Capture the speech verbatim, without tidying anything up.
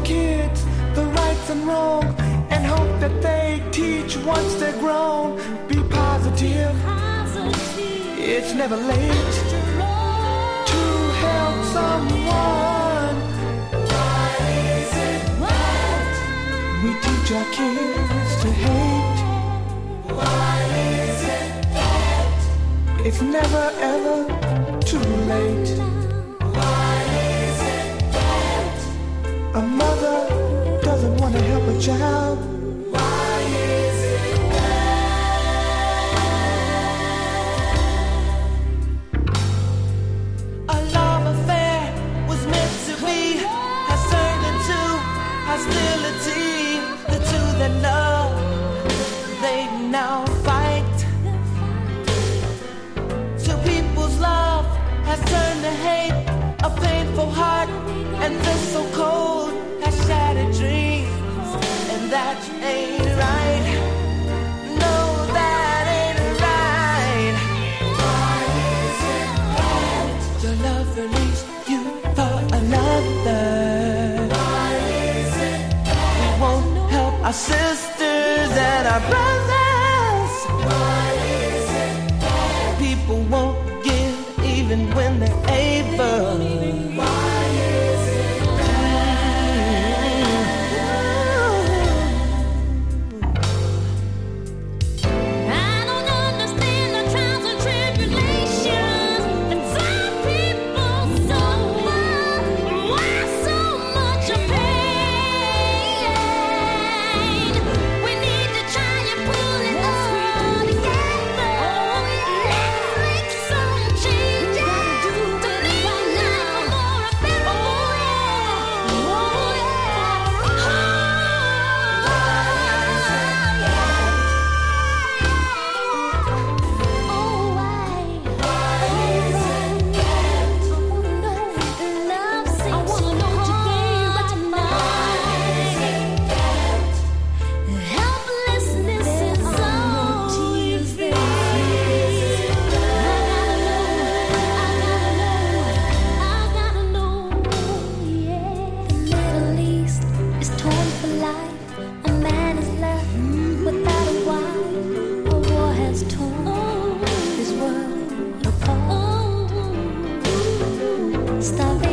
kids the rights and wrong, and hope that they teach once they're grown. Be positive, it's never late to help someone. Why is it that we teach our kids to hate? Why is it that it's never ever too late? Why is it that a mother doesn't want to help a child? Why is it that a love affair was meant to be has turned into hostility? The two that love, they now fight. Two people's love has turned to hate. A painful heart and this so cold has shattered dreams, and that ain't right. No, that ain't right. Why is it that your love released you for another? Why is it that we won't help our sisters and our brothers? Why is it that people won't give even when they're able? Why is it Stop